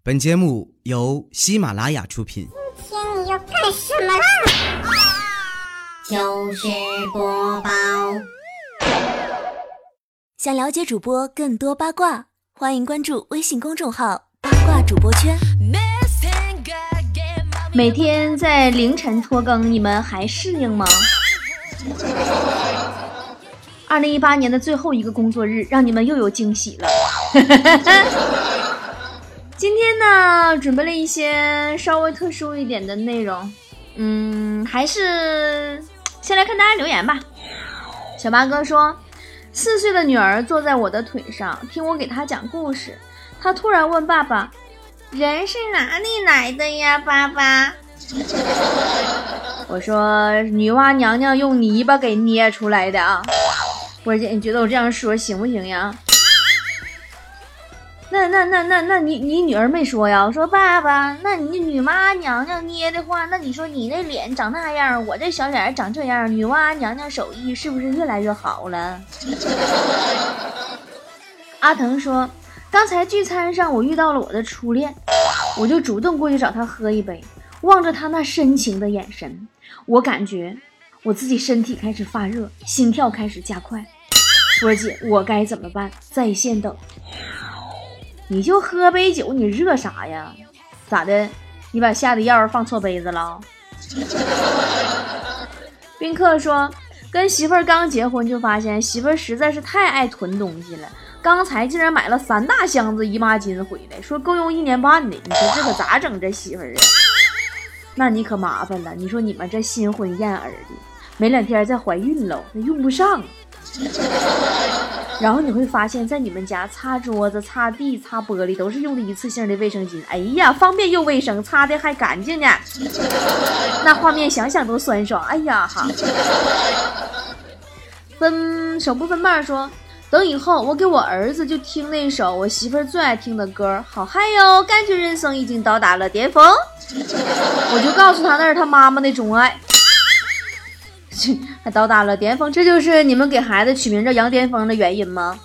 本节目由喜马拉雅出品。 今天你要干什么啦？ 糗事播报。 想了解主播更多八卦，欢迎关注微信公众号八卦主播圈。 每天在凌晨拖更，你们还适应吗？2018年的最后一个工作日，让你们又有惊喜了。今天呢，准备了一些稍微特殊一点的内容。还是先来看大家留言吧。小八哥说，4岁的女儿坐在我的腿上，听我给她讲故事。她突然问爸爸，人是哪里来的呀，爸爸？我说，女娲娘娘用泥巴给捏出来的啊。波儿姐，你觉得我这样说行不行呀？那你女儿没说呀？我说爸爸，那你女娲娘娘捏的话，那你说你那脸长那样，我这小脸长这样，女娲娘娘手艺是不是越来越好了？阿腾说，刚才聚餐上我遇到了我的初恋，我就主动过去找他喝一杯，望着他那深情的眼神，我感觉我自己身体开始发热，心跳开始加快。波姐，我该怎么办？在线等。你就喝杯酒，你热啥呀？咋的？你把下的药放错杯子了？宾客说，跟媳妇儿刚结婚就发现媳妇儿实在是太爱囤东西了，刚才竟然买了3大箱子姨妈巾回来，说够用1年半的。你说这可咋整？这媳妇儿啊，那你可麻烦了。你说你们这新婚燕尔的，没2天再怀孕了，那用不上。然后你会发现在你们家擦桌子、擦地、擦玻璃都是用的一次性的卫生巾，哎呀，方便又卫生，擦的还干净呢。那画面想想都酸爽。哎呀哈。手不分瓣说，等以后我给我儿子就听那首我媳妇儿最爱听的歌，好嗨哟，感觉人生已经到达了巅峰。我就告诉他那是他妈妈的钟爱。还到达了巅峰，这就是你们给孩子取名叫杨巅峰的原因吗？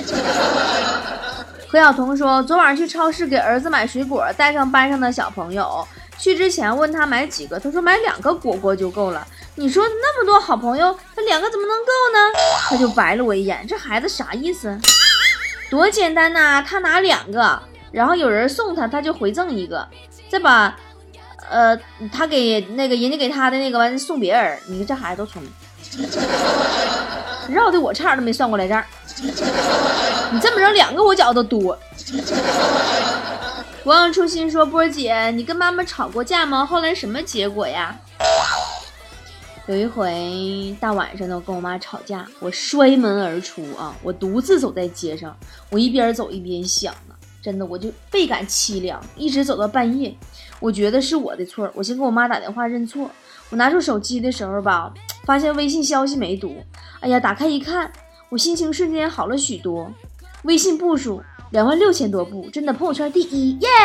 何晓彤说，昨晚去超市给儿子买水果，带上班上的小朋友，去之前问他买几个，他说买2个果果就够了。你说那么多好朋友，那2个怎么能够呢？他就白了我一眼，这孩子啥意思？多简单呐，他拿2个，然后有人送他，他就回赠1个，再把他给那个人家给他的那个完送别人。你这孩子都聪明，绕的我差点都没算过来这儿。你这么整2个我觉得都多。不忘初心说，波儿姐，你跟妈妈吵过架吗？后来什么结果呀？有一回大晚上的我跟我妈吵架，我摔门而出啊！我独自走在街上，我一边走一边想呢，真的我就倍感凄凉，一直走到半夜。我觉得是我的错，我先给我妈打电话认错。我拿出手机的时候吧，发现微信消息没读，哎呀，打开一看，我心情瞬间好了许多。微信步数26000多步，真的朋友圈第1，耶！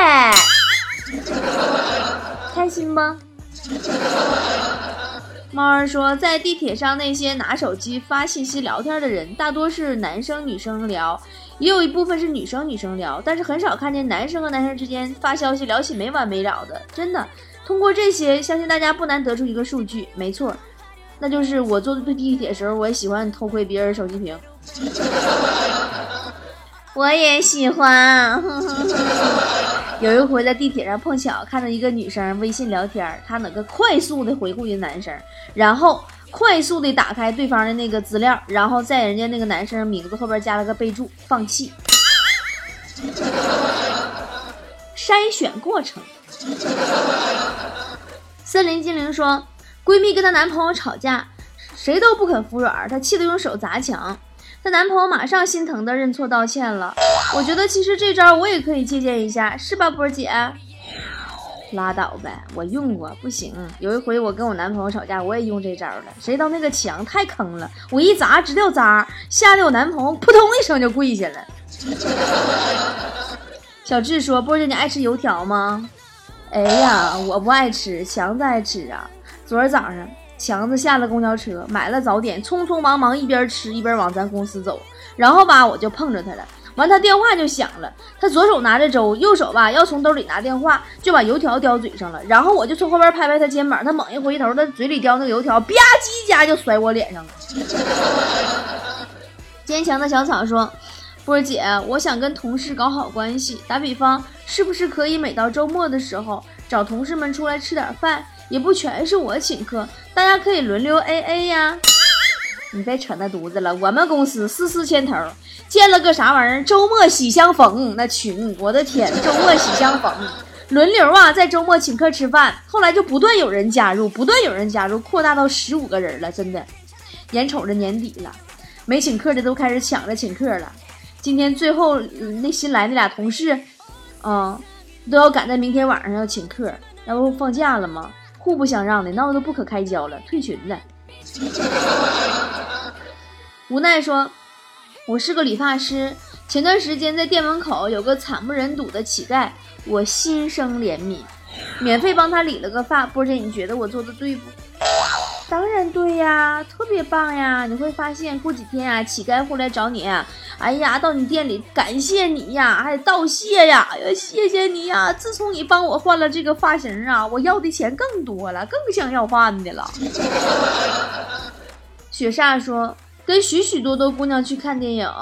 开心吗？猫儿说，在地铁上那些拿手机发信息聊天的人，大多是男生女生聊，也有一部分是女生聊，但是很少看见男生和男生之间发消息聊起没完没了的。真的，通过这些，相信大家不难得出一个数据，没错，那就是我坐地铁的时候，我也喜欢偷窥别人手机屏。我也喜欢。有一回在地铁上碰巧看到一个女生微信聊天，她能够快速的回复一个男生，然后快速的打开对方的那个资料，然后在人家那个男生名字后边加了个备注，放弃。筛选过程。森林精灵说，闺蜜跟她男朋友吵架，谁都不肯服软，她气得用手砸墙，她男朋友马上心疼的认错道歉了。我觉得其实这招我也可以借鉴一下，是吧，波姐？拉倒呗，我用过，不行。有一回我跟我男朋友吵架，我也用这招了，谁知道那个墙太坑了，我一砸直掉渣，吓得我男朋友扑通一声就跪下了。小智说，波姐你爱吃油条吗？哎呀，我不爱吃，强子爱吃啊。昨儿早上强子下了公交车，买了早点，匆匆忙忙一边吃一边往咱公司走，然后吧我就碰着他了， 完他电话就响了，他左手拿着粥，右手吧要从兜里拿电话，就把油条叼嘴上了，然后我就从后边拍拍他肩膀，他猛一回头，他嘴里叼那个油条吧唧一下就甩我脸上了。坚强的小草说，波姐，我想跟同事搞好关系，打比方是不是可以每到周末的时候找同事们出来吃点饭，也不全是我请客，大家可以轮流 AA 呀。你别扯那犊子了，我们公司丝牵头，建了个啥玩意儿周末喜相逢那群，我的天，周末喜相逢轮流啊，在周末请客吃饭，后来就不断有人加入，扩大到15个人了，真的。眼瞅着年底了，没请客的都开始抢着请客了。今天最后那新来那俩同事都要赶在明天晚上要请客，要不放假了吗？互不相让的，闹得不可开交了，退群了。无奈说，我是个理发师，前段时间在店门口有个惨不忍睹的乞丐，我心生怜悯，免费帮他理了个发。波姐，你觉得我做的对不？当然对呀，特别棒呀！你会发现过几天啊，乞丐会来找你，哎呀，到你店里感谢你呀，还道谢呀，哎呀，谢谢你呀！自从你帮我换了这个发型啊，我要的钱更多了，更想要饭的了。雪煞说，跟许许多多姑娘去看电影，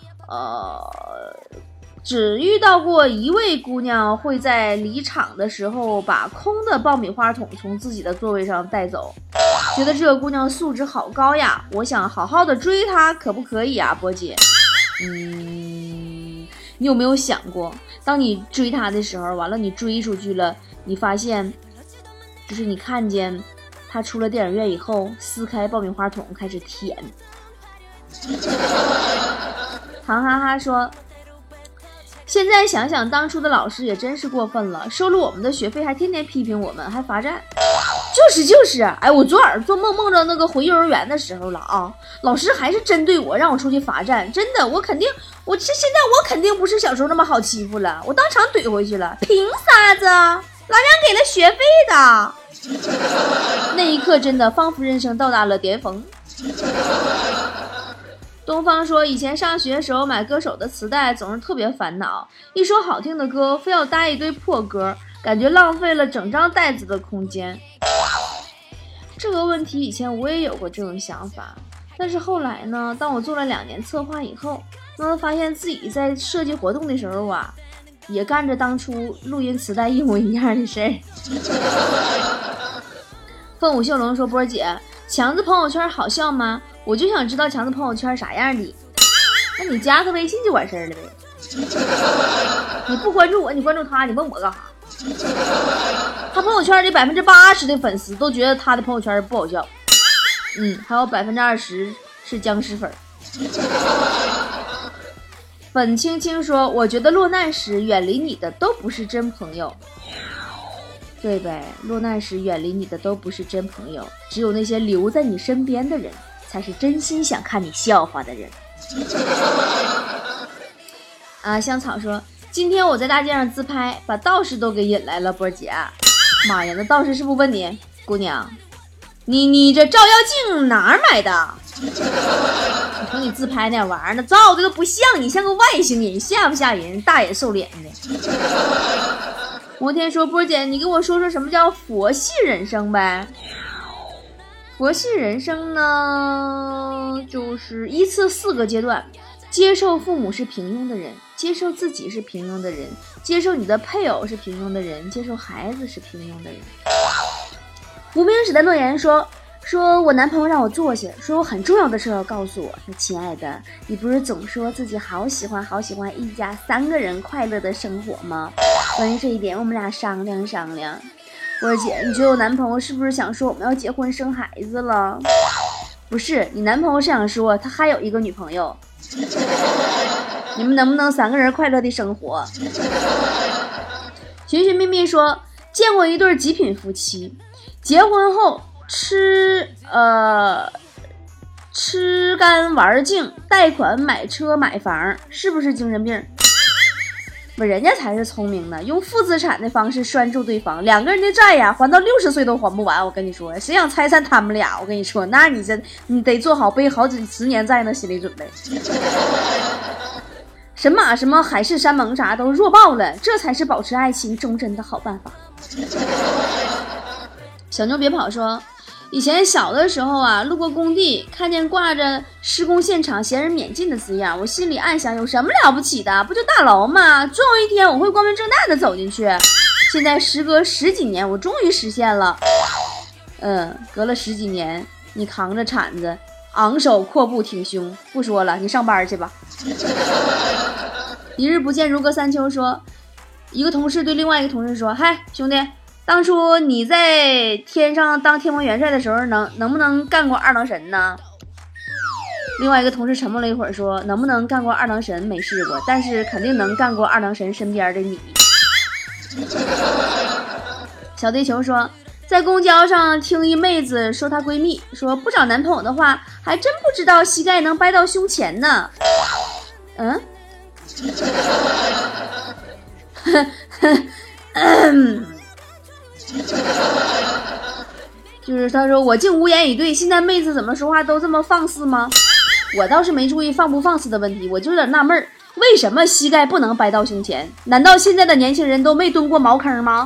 只遇到过一位姑娘会在离场的时候把空的爆米花桶从自己的座位上带走，觉得这个姑娘素质好高呀，我想好好的追她，可不可以啊，波姐？你有没有想过，当你追她的时候，完了你追出去了，你发现就是你看见她出了电影院以后撕开爆米花桶开始舔。唐哈哈说，现在想想当初的老师也真是过分了，收了我们的学费还天天批评我们，还罚站。就是哎，我昨晚做梦梦着那个回幼儿园的时候了啊，老师还是针对我让我出去罚站，真的，现在我肯定不是小时候那么好欺负了，我当场怼回去了，凭啥子？老娘给了学费的。那一刻真的仿佛人生到达了巅峰。东方说，以前上学的时候买歌手的磁带总是特别烦恼，一首好听的歌非要搭一堆破歌，感觉浪费了整张袋子的空间。这个问题以前我也有过这种想法，但是后来呢，当我做了2年策划以后，发现自己在设计活动的时候啊，也干着当初录音磁带一模一样的事儿。凤舞秀龙说，波姐，强子朋友圈好笑吗？我就想知道强子朋友圈啥样的。那你加他微信就完事儿了呗。你不关注我，你关注他，你问我干啥？他朋友圈里80%的粉丝都觉得他的朋友圈不好笑，还有20%是僵尸粉。粉青青说，我觉得落难时远离你的都不是真朋友。对呗，落难时远离你的都不是真朋友，只有那些留在你身边的人才是真心想看你笑话的人。香草说，今天我在大街上自拍，把道士都给引来了，波姐。妈呀，那道士是不是问你，姑娘，你这照妖镜哪儿买的？你瞅你自拍那玩意儿，那照的都不像你，像个外星人，吓不吓人？大眼瘦脸的。摩天说，波姐，你给我说说什么叫佛系人生呗？佛系人生呢，就是依次4个阶段：接受父母是平庸的人，接受自己是平庸的人，接受你的配偶是平庸的人，接受孩子是平庸的人。无名史的诺言说我男朋友让我坐下，说我很重要的事要告诉我，说亲爱的，你不是总说自己好喜欢一家3个人快乐的生活吗？关于这一点我们俩商量商量。波姐，你觉得我男朋友是不是想说我们要结婚生孩子了？不是，你男朋友是想说他还有一个女朋友。你们能不能3个人快乐的生活？寻寻觅觅说，见过一对极品夫妻，结婚后吃干玩净，贷款买车买房，是不是精神病？不，人家才是聪明的，用负资产的方式拴住对方，2个人的债呀，还到60岁都还不完。我跟你说，谁想拆散他们俩？我跟你说，那你得做好背好几10年债的心理准备。 神马什么海誓山盟啥都弱爆了，这才是保持爱情忠贞的好办法。小妞别跑说，以前小的时候啊，路过工地看见挂着施工现场闲人免进的字样，我心里暗想，有什么了不起的，不就大楼吗？总有一天我会光明正大的走进去。现在时隔10几年，我终于实现了。隔了10几年，你扛着铲子昂首阔步挺胸，不说了，你上班去吧。一日不见如隔三秋说，一个同事对另外一个同事说，嗨兄弟，当初你在天上当天王元帅的时候能不能干过二郎神呢？另外一个同事沉默了一会儿说，能不能干过二郎神没试过，但是肯定能干过二郎神身边的你。小地球说，在公交上听一妹子说她闺蜜说，不找男朋友的话还真不知道膝盖能掰到胸前呢。就是他说我竟无言以对，现在妹子怎么说话都这么放肆吗？我倒是没注意放不放肆的问题，我就有点纳闷，为什么膝盖不能掰到胸前？难道现在的年轻人都没蹲过茅坑吗？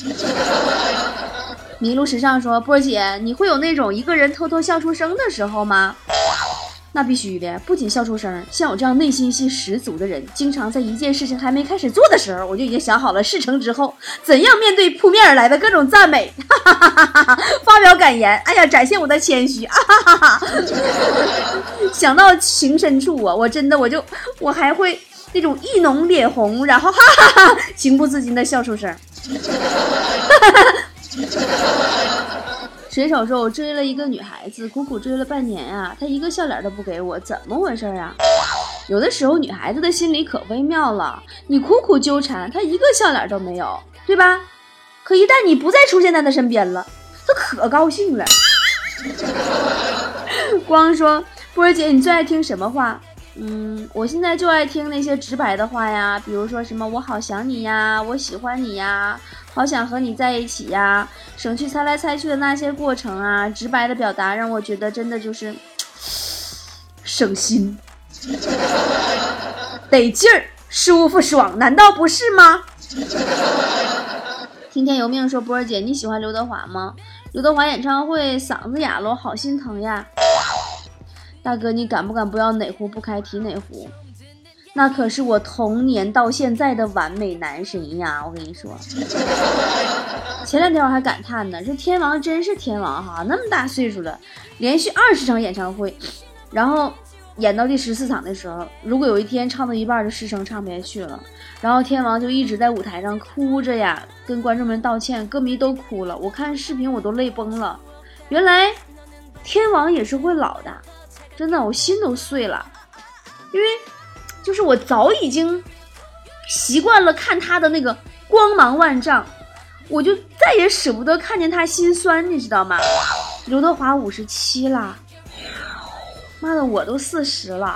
麋鹿时尚说，波姐，你会有那种一个人偷偷笑出声的时候吗？那必须的，不仅笑出声，像我这样内心戏十足的人，经常在一件事情还没开始做的时候，我就已经想好了事成之后怎样面对扑面而来的各种赞美，发表感言，哎呀，展现我的谦虚，想到情深处啊，我真的我还会那种一浓脸红，然后情不自禁的笑出声。水手说，我追了一个女孩子，苦苦追了半年啊，她一个笑脸都不给我，怎么回事啊？有的时候女孩子的心理可微妙了，你苦苦纠缠，她一个笑脸都没有，对吧？可一旦你不再出现在她身边了，她可高兴了。光说，波儿姐，你最爱听什么话？我现在就爱听那些直白的话呀，比如说什么我好想你呀，我喜欢你呀，好想和你在一起呀，省去猜来猜去的那些过程啊，直白的表达让我觉得真的就是省心，得劲儿，舒服爽，难道不是吗？听天由命说，波儿姐，你喜欢刘德华吗？刘德华演唱会嗓子哑了，我好心疼呀。大哥，你敢不敢不要哪壶不开提哪壶？那可是我童年到现在的完美男神呀！我跟你说，前2天我还感叹呢，这天王真是天王哈，那么大岁数了，连续20场演唱会，然后演到第14场的时候，如果有一天唱到一半的失声唱不下去了，然后天王就一直在舞台上哭着呀，跟观众们道歉，歌迷都哭了，我看视频我都泪崩了。原来天王也是会老的。真的，我心都碎了，因为就是我早已经习惯了看他的那个光芒万丈，我就再也舍不得看见他心酸，你知道吗？刘德华57了，妈的，我都40了。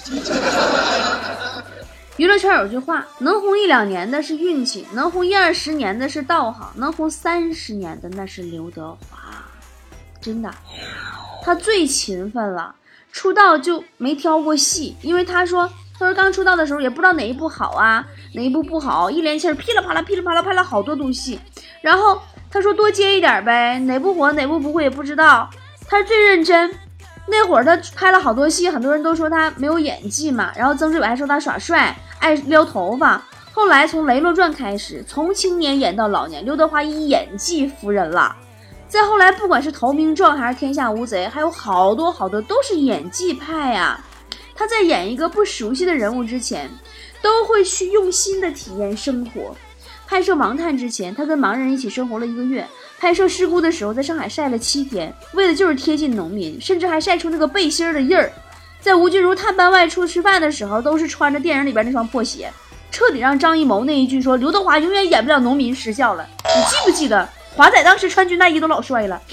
娱乐圈有句话，能红1-2年的是运气，能红10-20年的是道行，能红30年的那是刘德华。真的，他最勤奋了，出道就没挑过戏，因为他说刚出道的时候也不知道哪一部好啊，哪一部不好，一连气儿噼里啪啦拍了好多部戏，然后他说多接一点呗，哪部火哪部不会也不知道，他最认真。那会儿他拍了好多戏，很多人都说他没有演技嘛，然后曾志伟还说他耍帅爱撩头发，后来从雷洛传开始，从青年演到老年，刘德华以演技服人了。再后来不管是投名状还是天下无贼，还有好多都是演技派啊。他在演一个不熟悉的人物之前，都会去用心的体验生活。拍摄盲探之前，他跟盲人一起生活了1个月，拍摄事故的时候在上海晒了7天，为的就是贴近农民，甚至还晒出那个背心的印儿。在吴君如探班外出吃饭的时候，都是穿着电影里边那双破鞋，彻底让张艺谋那一句说刘德华永远演不了农民失效了。你记不记得华仔当时穿军大衣都老帅了？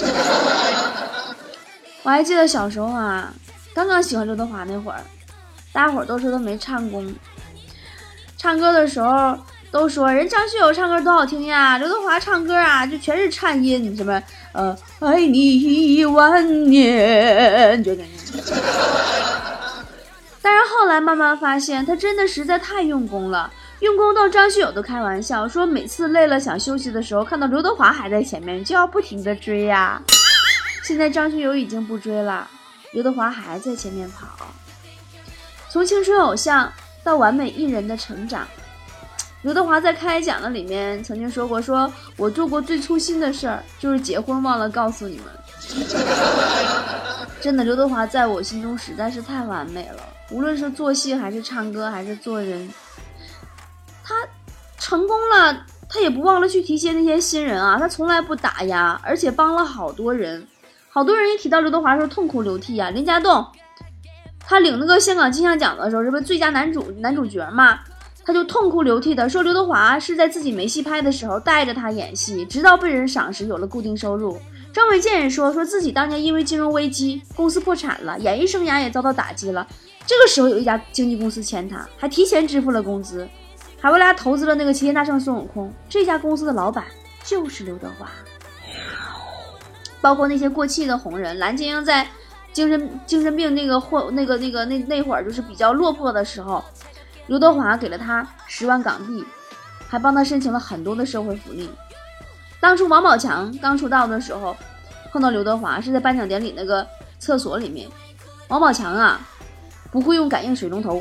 我还记得小时候啊，刚刚喜欢刘德华那会儿，大家伙都说他没唱功，唱歌的时候都说人张学友唱歌多好听呀，刘德华唱歌啊就全是颤音，什么爱你1万年，就那样。 但是后来慢慢发现，他真的实在太用功了，用功到张学友都开玩笑说，每次累了想休息的时候，看到刘德华还在前面，就要不停的追呀。现在张学友已经不追了，刘德华还在前面跑。从青春偶像到完美艺人的成长，刘德华在开讲的里面曾经说过，说我做过最粗心的事儿就是结婚忘了告诉你们。真的，刘德华在我心中实在是太完美了，无论是做戏还是唱歌还是做人，他成功了，他也不忘了去提携那些新人啊，他从来不打压，而且帮了好多人。好多人一提到刘德华的时候痛哭流涕啊。林家栋他领那个香港金像奖的时候，是不是最佳男主角嘛，他就痛哭流涕的说刘德华是在自己没戏拍的时候带着他演戏，直到被人赏识有了固定收入。张卫健也说自己当年因为金融危机公司破产了，演艺生涯也遭到打击了，这个时候有一家经纪公司签他，还提前支付了工资，还为他投资了那个齐天大圣孙悟空，这家公司的老板就是刘德华。包括那些过气的红人，蓝洁瑛在精神病那会儿就是比较落魄的时候，刘德华给了他10万港币，还帮他申请了很多的社会福利。当初王宝强刚出道的时候碰到刘德华是在颁奖典礼那个厕所里面，王宝强啊不会用感应水龙头，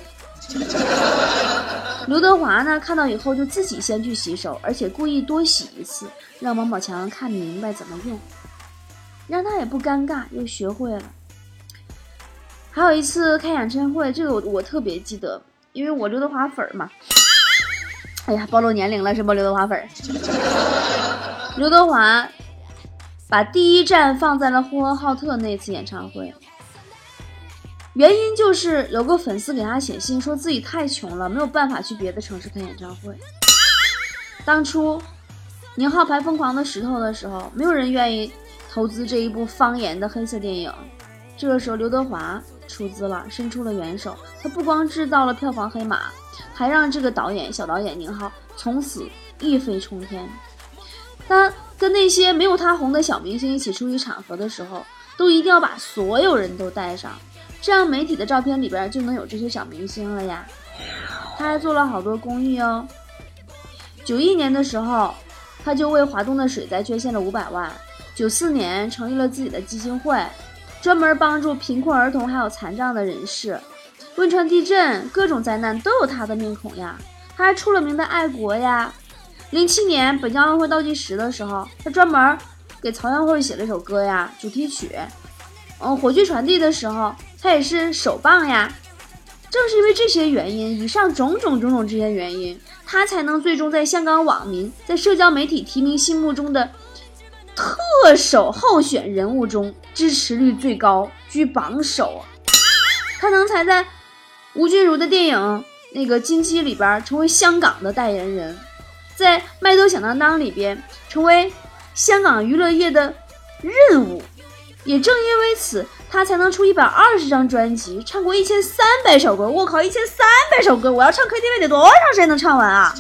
刘德华呢看到以后就自己先去洗手，而且故意多洗一次，让王宝强看明白怎么用，让他也不尴尬，又学会了。还有一次开演唱会，这个我特别记得，因为我刘德华粉嘛。哎呀，暴露年龄了是不？刘德华粉。刘德华把第一站放在了呼和浩特那次演唱会，原因就是有个粉丝给他写信说自己太穷了，没有办法去别的城市开演唱会。当初宁浩拍《疯狂的石头》的时候，没有人愿意投资这一部方言的黑色电影，这个时候刘德华出资了，伸出了援手，他不光制造了票房黑马，还让这个小导演宁浩从此一飞冲天。他跟那些没有他红的小明星一起出席场合的时候，都一定要把所有人都带上，这样媒体的照片里边就能有这些小明星了呀。他还做了好多公益哦。91年的时候，他就为华东的水灾捐献了500万。94年成立了自己的基金会，专门帮助贫困儿童还有残障的人士。汶川地震各种灾难都有他的面孔呀。他还出了名的爱国呀。07年北京奥运会倒计时的时候，他专门给曹阳会写了一首歌呀，主题曲。火炬传递的时候，他也是手棒呀。正是因为这些原因，以上种种这些原因，他才能最终在香港网民在社交媒体提名心目中的特首候选人物中支持率最高，居榜首。他能才在吴君如的电影那个金鸡里边成为香港的代言人，在麦兜响当当里边成为香港娱乐业的任务。也正因为此，他才能出120张专辑，唱过1300首歌。我靠，1300首歌，我要唱 KTV 得多长时间能唱完啊？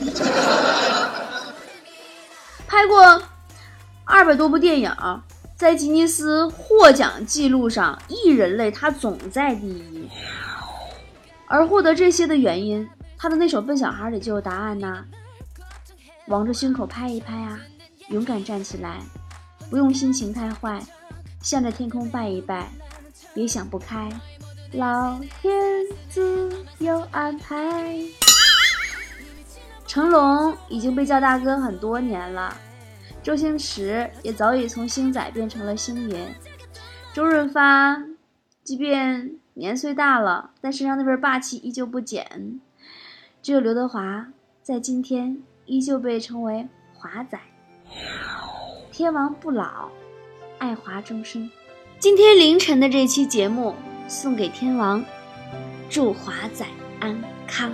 拍过200多部电影，在吉尼斯获奖记录上，艺人类他总在第一。而获得这些的原因，他的那首《笨小孩》里就有答案呐。往着胸口拍一拍啊，勇敢站起来，不用心情太坏，向着天空拜一拜，别想不开，老天自有安排。成龙已经被叫大哥很多年了，周星驰也早已从星仔变成了星爷，周润发即便年岁大了，但身上那份霸气依旧不减。只有刘德华在今天依旧被称为华仔。天王不老，爱华终生。今天凌晨的这期节目送给天王，祝华仔安康。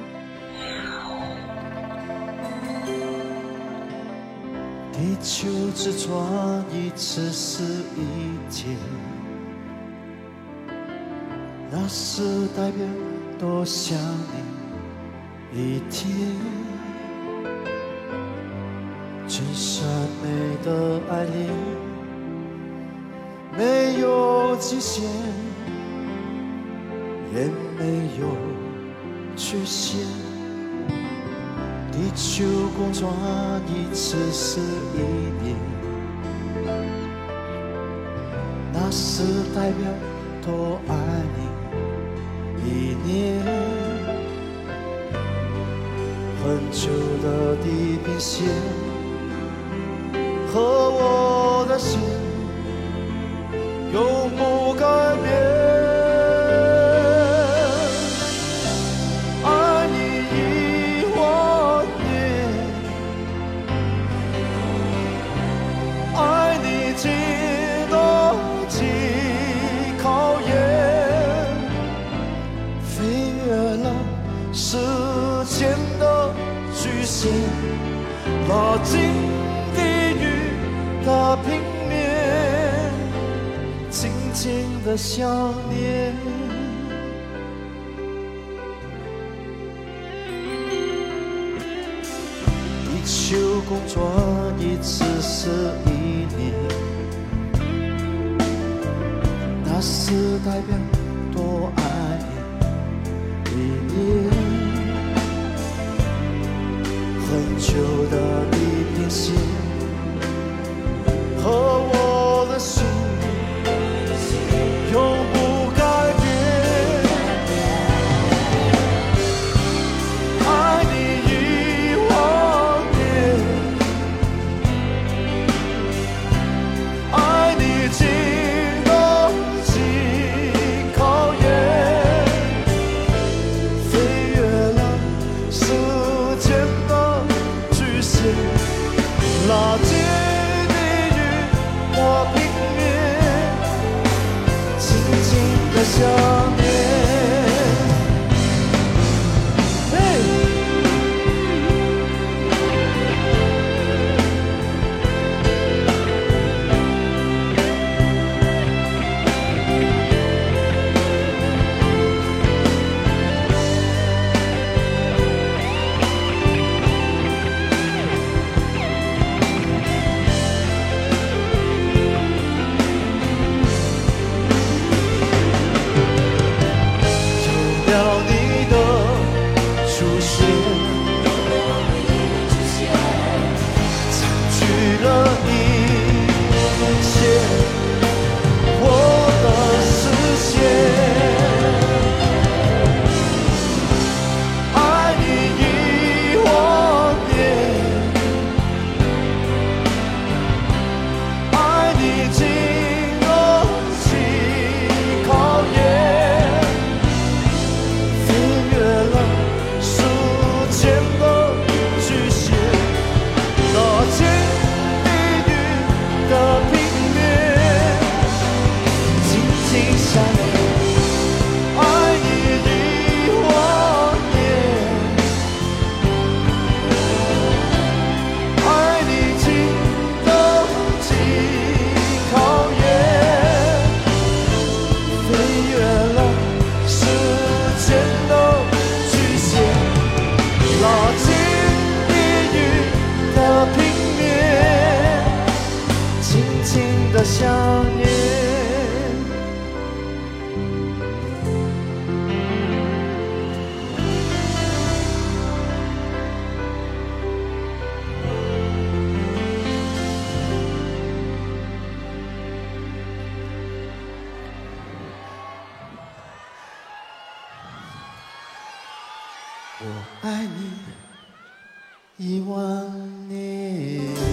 地球只转一次是一天，那是代表多想你一天。最善美的爱恋没有极限，也没有曲线。地球公转一次是一年，那是代表多爱你一年。很久的地平线和我的心永不改变。爱你10000年，爱你经得起考验，飞越了时间的局限，拉近地狱的平面，静静的想念。地球公转一次是一年，那是代表多爱你一年。很久的地平线和我的心永不改变。爱你10000年，爱你经得起考验，飞越了时间的局限，拉近地狱的平面，静静的想念。有了你的出现，占据了一切我的视线。爱你10000年，爱你经得起考验，飞越了时间的局限，拉近地狱的平面，静静想念。爱你10000年，爱你经得起考验，飞越了时间的局限，拉近地狱的平面，静静的想念。我爱你10000年。